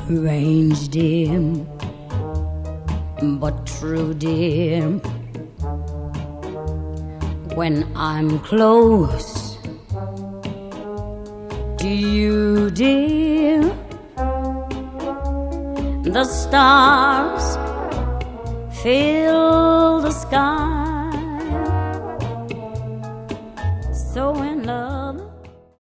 range dim but true, dear. When I'm close to you, dear, the stars fill the sky.